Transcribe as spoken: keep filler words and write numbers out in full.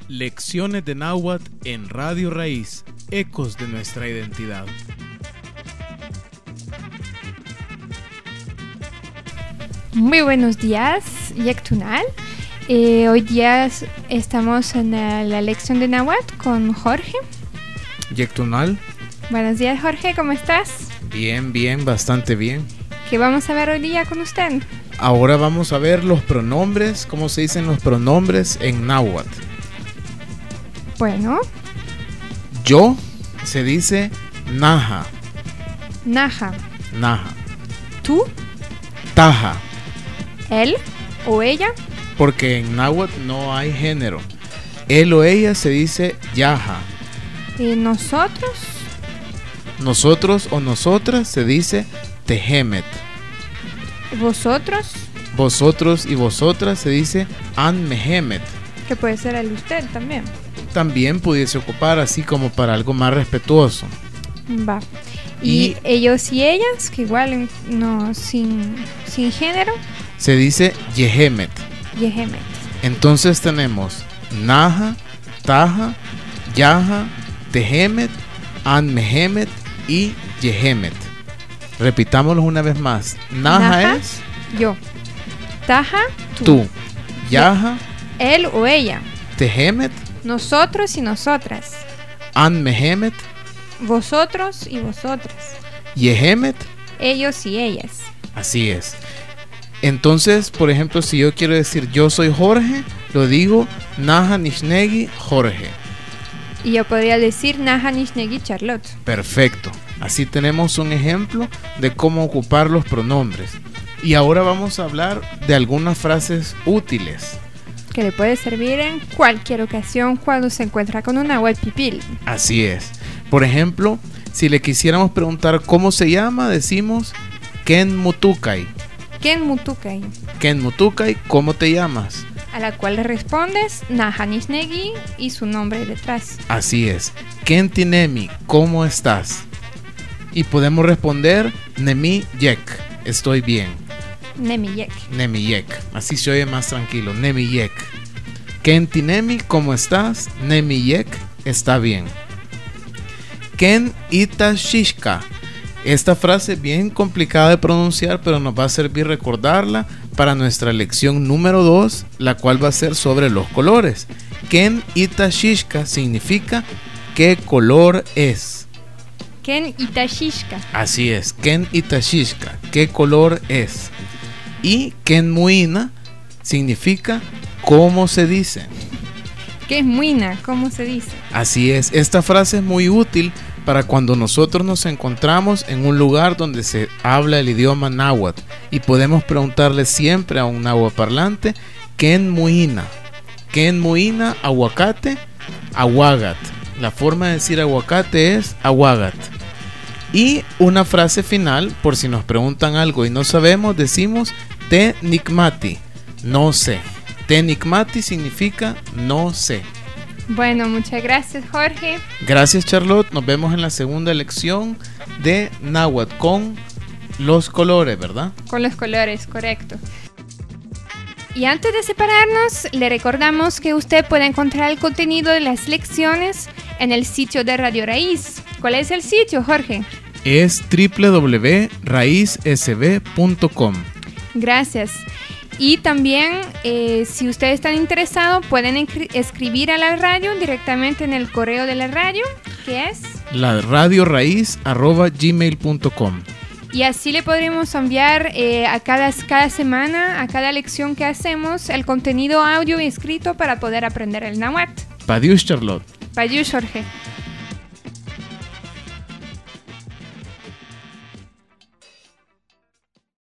Lecciones de Náhuatl en Radio Raíz, ecos de nuestra identidad. Muy buenos días, Yectunal. Eh, hoy día estamos en la, la lección de Náhuatl con Jorge. Yectunal. Buenos días, Jorge, ¿cómo estás? Bien, bien, bastante bien. ¿Qué vamos a ver hoy día con usted? Ahora vamos a ver los pronombres, cómo se dicen los pronombres en Náhuatl. Bueno. Yo se dice naja. Naja. Naja. Tú. Taja. Él o ella. Porque en náhuatl no hay género. Él o ella se dice yaja. ¿Y nosotros? Nosotros o nosotras se dice tehemet. ¿Vosotros? Vosotros y vosotras se dice anmehemet. Que puede ser el usted también. También pudiese ocupar así como para algo más respetuoso. Va. Y, y ellos y ellas, que igual no sin, sin género, se dice yehemet. Yehemet. Entonces tenemos naja, taja, yaja, tehemet, anmehemet y yehemet. Repitámoslo una vez más. Naja, naja es yo. Taja, tú. Tú. Yaja, él o ella. Tehemet, nosotros y nosotras. Anmehemet, vosotros y vosotras. Yehemet, ellos y ellas. Así es. Entonces, por ejemplo, si yo quiero decir yo soy Jorge, lo digo Naja Nishnegi Jorge. Y yo podría decir Naja Nishnegi Charlotte. Perfecto. Así tenemos un ejemplo de cómo ocupar los pronombres. Y ahora vamos a hablar de algunas frases útiles que le puede servir en cualquier ocasión cuando se encuentra con una web pipil. Así es. Por ejemplo, si le quisiéramos preguntar cómo se llama, decimos Ken Mutukai. Ken Mutukai. Ken Mutukai, ¿cómo te llamas? A la cual le respondes Naja Nishnegi y su nombre detrás. Así es. Ken Tinemi, ¿cómo estás? Y podemos responder Nemi Yek, estoy bien. Nemi Yek. Nemi Yek, así se oye más tranquilo. Nemi Yek. Ken Tinemi, ¿cómo estás? Nemi Yek, está bien. Ken Ita Shishka. Esta frase es bien complicada de pronunciar, pero nos va a servir recordarla para nuestra lección número dos, la cual va a ser sobre los colores. Ken Ita Shishka significa ¿qué color es? Ken Itashishka. Así es, Ken Itashishka, ¿qué color es? Y Ken Muina significa ¿cómo se dice? ¿Qué es Muina? ¿Cómo se dice? Así es, esta frase es muy útil para cuando nosotros nos encontramos en un lugar donde se habla el idioma náhuatl y podemos preguntarle siempre a un náhuatl parlante Ken Muina. Ken Muina, aguacate, aguagat. La forma de decir aguacate es aguagat. Y una frase final, por si nos preguntan algo y no sabemos, decimos te nikmati, no sé. Te nikmati significa no sé. Bueno, muchas gracias, Jorge. Gracias, Charlotte. Nos vemos en la segunda lección de Náhuatl con los colores, ¿verdad? Con los colores, correcto. Y antes de separarnos, le recordamos que usted puede encontrar el contenido de las lecciones en el sitio de Radio Raíz. ¿Cuál es el sitio, Jorge? Es doble u doble u doble u punto raíz s b punto com. Gracias. Y también, eh, si ustedes están interesados, pueden escri- escribir a la radio directamente en el correo de la radio, que es la radio raíz arroba gmail punto com. Y así le podremos enviar eh, a cada, cada semana, a cada lección que hacemos, el contenido audio y escrito para poder aprender el náhuatl. Padiush, Charlotte. Padiush, Jorge.